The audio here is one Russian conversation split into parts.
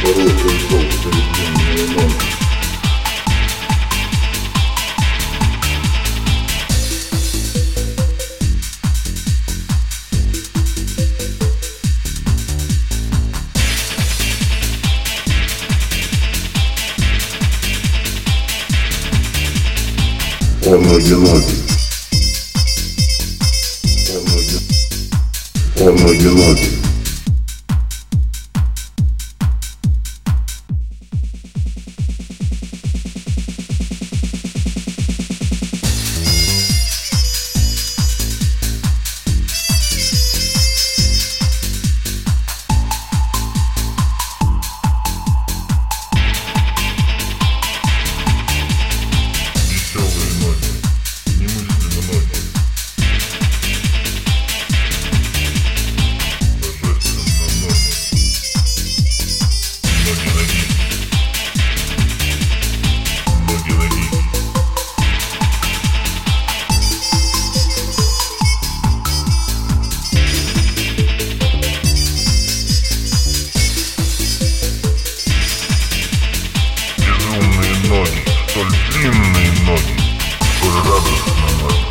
Хорошие толстые длинные ноги. О, ноги, ноги. О, ноги. О, ноги, ноги. Столь длинные ноги, столь радостно ноги.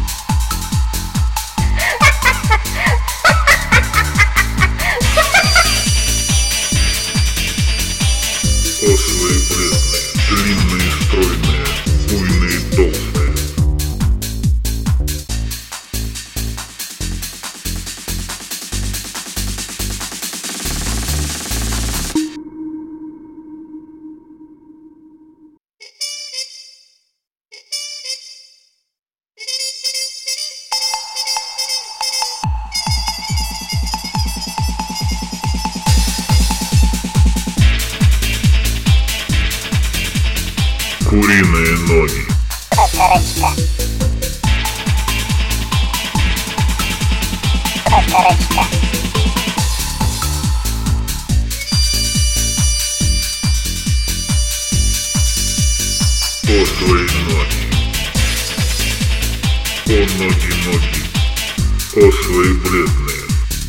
Острые, бледные, длинные, стройные, буйные, толстые. Куриные ноги. Кокорочка. Кокорочка. Острые ноги. О, ноги, ноги. Острые, бледные.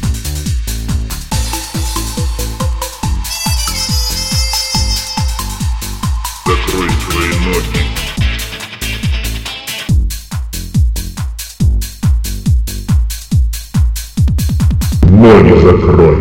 Закрой свои ноги. Ноги закрой.